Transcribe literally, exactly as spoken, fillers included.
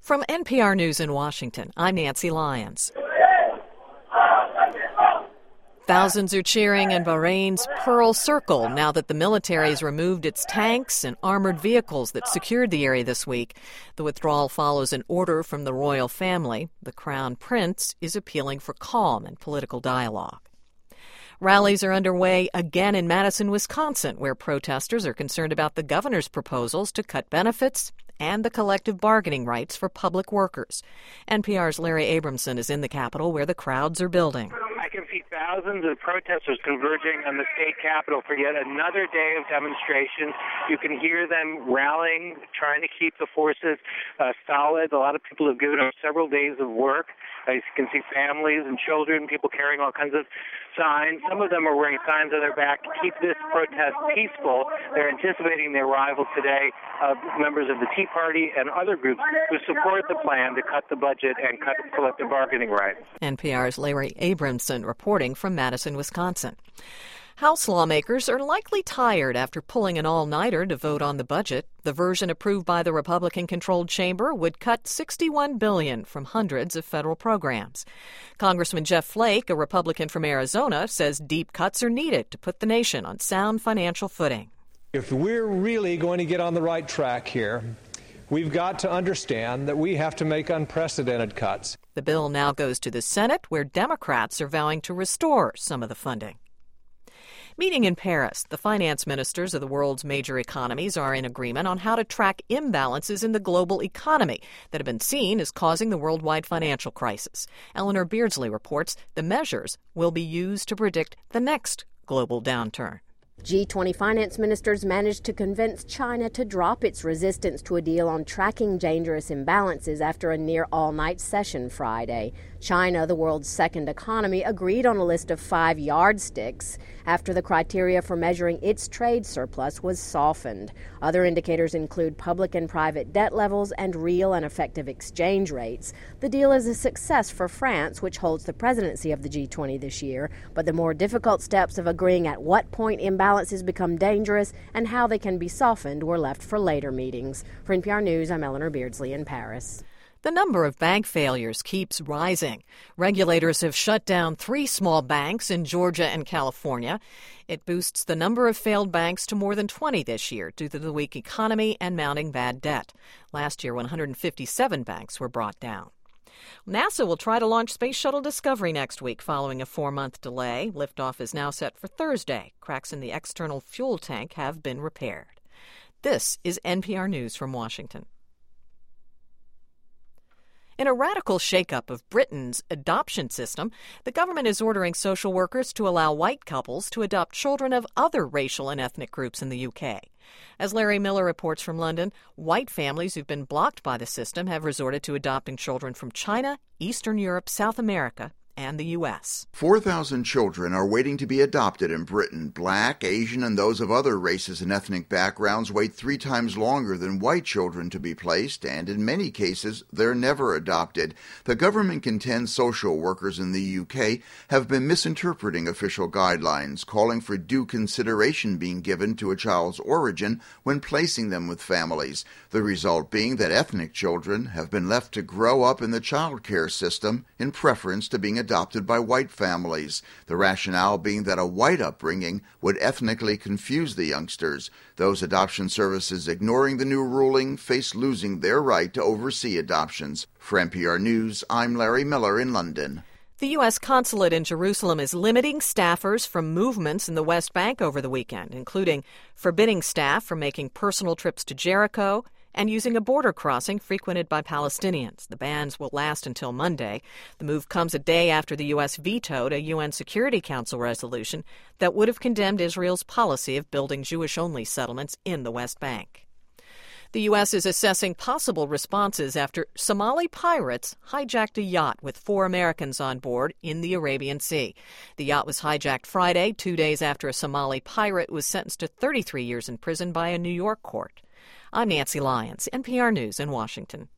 From N P R News in Washington, I'm Nancy Lyons. Thousands are cheering in Bahrain's Pearl Circle now that the military has removed its tanks and armored vehicles that secured the area this week. The withdrawal follows an order from the royal family. The Crown Prince is appealing for calm and political dialogue. Rallies are underway again in Madison, Wisconsin, where protesters are concerned about the governor's proposals to cut benefits and the collective bargaining rights for public workers. N P R's Larry Abramson is in the Capitol, where the crowds are building. I can see thousands of protesters converging on the state capitol for yet another day of demonstrations. You can hear them rallying, trying to keep the forces uh, solid. A lot of people have given up several days of work. Uh, you can see families and children, people carrying all kinds of signs. Some of them are wearing signs on their back to keep this protest peaceful. They're anticipating the arrival today of members of the Tea Party and other groups who support the plan to cut the budget and cut collective bargaining rights. N P R's Larry Abramson reporting from Madison, Wisconsin. House lawmakers are likely tired after pulling an all-nighter to vote on the budget. The version approved by the Republican-controlled chamber would cut sixty-one billion dollars from hundreds of federal programs. Congressman Jeff Flake, a Republican from Arizona, says deep cuts are needed to put the nation on sound financial footing. If we're really going to get on the right track here, we've got to understand that we have to make unprecedented cuts. The bill now goes to the Senate, where Democrats are vowing to restore some of the funding. Meeting in Paris, the finance ministers of the world's major economies are in agreement on how to track imbalances in the global economy that have been seen as causing the worldwide financial crisis. Eleanor Beardsley reports the measures will be used to predict the next global downturn. G twenty finance ministers managed to convince China to drop its resistance to a deal on tracking dangerous imbalances after a near all-night session Friday. China, the world's second economy, agreed on a list of five yardsticks after the criteria for measuring its trade surplus was softened. Other indicators include public and private debt levels and real and effective exchange rates. The deal is a success for France, which holds the presidency of the G twenty this year, but the more difficult steps of agreeing at what point imbalances become dangerous and how they can be softened were left for later meetings. For N P R News, I'm Eleanor Beardsley in Paris. The number of bank failures keeps rising. Regulators have shut down three small banks in Georgia and California. It boosts the number of failed banks to more than twenty this year due to the weak economy and mounting bad debt. Last year, one hundred fifty-seven banks were brought down. NASA will try to launch Space Shuttle Discovery next week following a four-month delay. Liftoff is now set for Thursday. Cracks in the external fuel tank have been repaired. This is N P R News from Washington. In a radical shakeup of Britain's adoption system, the government is ordering social workers to allow white couples to adopt children of other racial and ethnic groups in the U K. As Larry Miller reports from London, white families who've been blocked by the system have resorted to adopting children from China, Eastern Europe, South America, and the U S four thousand children are waiting to be adopted in Britain. Black, Asian, and those of other races and ethnic backgrounds wait three times longer than white children to be placed, and in many cases, they're never adopted. The government contends social workers in the U K have been misinterpreting official guidelines, calling for due consideration being given to a child's origin when placing them with families. The result being that ethnic children have been left to grow up in the child care system in preference to being adopted by white families, the rationale being that a white upbringing would ethnically confuse the youngsters. Those adoption services ignoring the new ruling face losing their right to oversee adoptions. For N P R News, I'm Larry Miller in London. The U S consulate in Jerusalem is limiting staffers from movements in the West Bank over the weekend, including forbidding staff from making personal trips to Jericho and using a border crossing frequented by Palestinians. The bans will last until Monday. The move comes a day after the U S vetoed a U N Security Council resolution that would have condemned Israel's policy of building Jewish-only settlements in the West Bank. The U S is assessing possible responses after Somali pirates hijacked a yacht with four Americans on board in the Arabian Sea. The yacht was hijacked Friday, two days after a Somali pirate was sentenced to thirty-three years in prison by a New York court. I'm Nancy Lyons, N P R News in Washington.